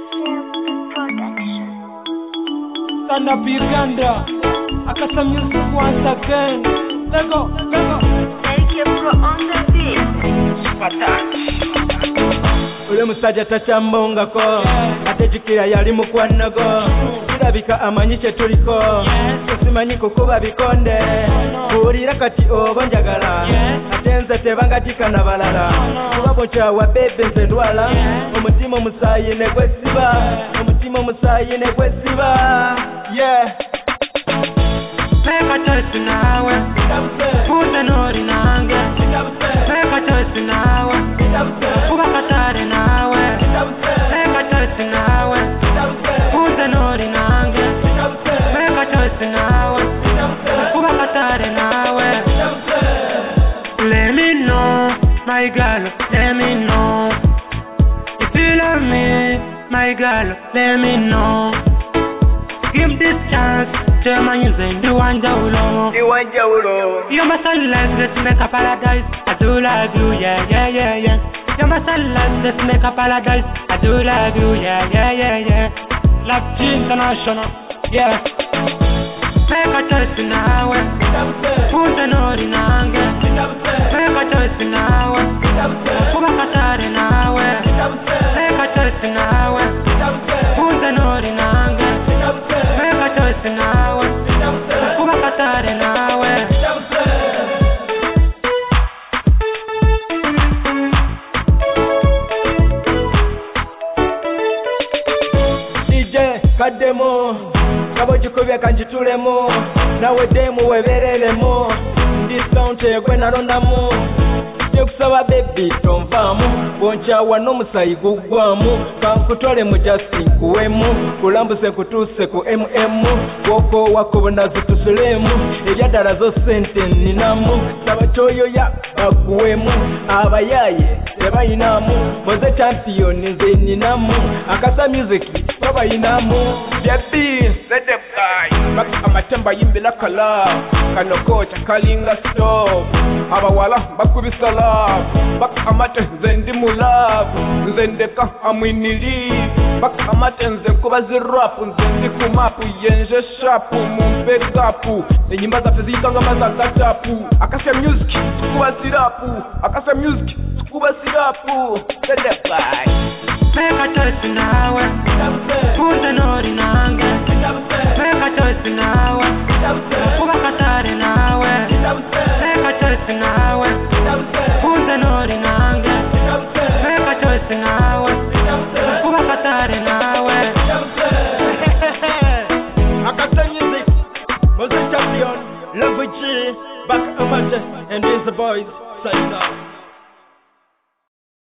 Stand up Uganda, I got some music once again. Let's go. Take your pro on the beat. Super touch. Ule musajja takyambongako atejjukira yali mukwanago kirabika amanyi kye tuliko simanyi kukuba bikonde buulira kati oba njagala ate nze tebangatika na balala kuba bukyawa bebe nze ndwala omutima omusaayi ne gwesiba yeah Make a choice now, put an order now. Make a choice now, put a katare now. Make a choice now, put an order now. Make a choice now, put a katare now. Let me know, my girl, let me know. If you love me, my girl, let me know. Give this chance. German using the one jawlo. You're my sunlight, let's make a paradise. I do love you, yeah. You're my sunlight, let's make a paradise. I do love you, yeah. Love international, yeah. Make a choice now, put an order now. Make a choice now, put a katare now. Make a choice now, put an order now. Make a choice now. DJ kaddemo kabojikobya kanjitulemo nawe demu webereremo discount egwe nalondamu kusaba baby tonvaamu bonkyawa n'omusayi guggwamu kankutwale mu Justin kuwemu kulambuse kutuuse ku MM wokoowa kubona zitusulemu ebyaddala zo sente ninamu saba kyoyoya bakuwemu abayaye tebayinamu moze champion nze ninamu akasa music babayinamu jebi baka amatemba yimbira kala kanokocha kalinga stop abawala bakubisala baka amate nze ndi mulavu nze ndeka amwinili baka amate nze kuba zirapu nze ndi kumapu yenje shapu mumpe gapu enyimba zaffe ziyitanga maza gatapu akasya music kuba sirapu akasya music kuba sirapu tedepai Make a choice now, put an order now. Make a choice now, put a katare now. Make a choice now, put an order now. Make a choice now, put a katare now. Akasa music, Moses champion, Love G, back a match, and these the boys, sign out.